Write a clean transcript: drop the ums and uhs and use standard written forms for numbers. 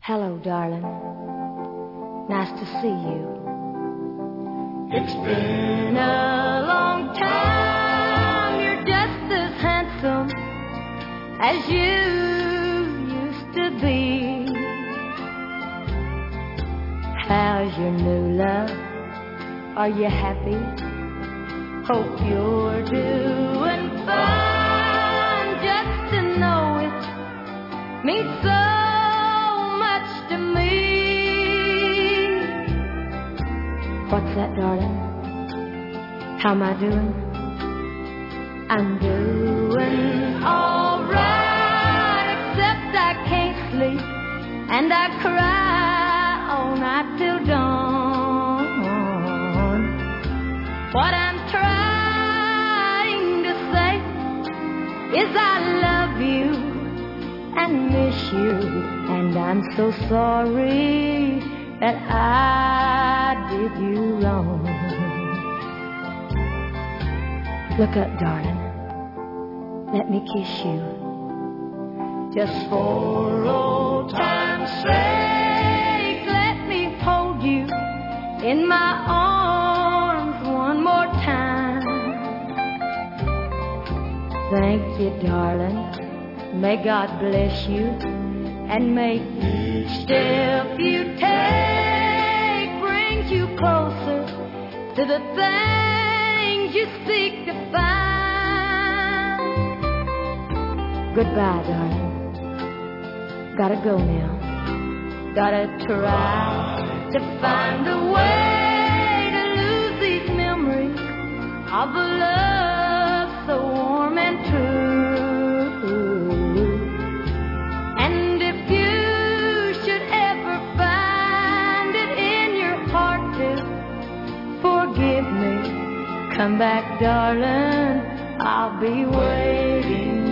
Hello, darling. Nice to see you. It's been a long time. You're just as handsome as you used to be. How's your new love? Are you happy? Hope you're doing fine. Just to know it means so much to me. What's that, darling? How am I doing? I'm doing all right, except I can't sleep and I cry all night till dawn. What I'm trying to say is I love you and miss you, and I'm so sorry that I did you wrong. Look up, darling. Let me kiss you. Just for old time's sake, let me hold you in my arms one more time. Thank you, darling. May God bless you, and may each step you take brings you closer to the things you seek to find. Goodbye, darling. Gotta go now. Gotta try to find a way to lose these memories of a love so warm and true. And if you should ever find it in your heart to forgive me, come back, darling. I'll be waiting.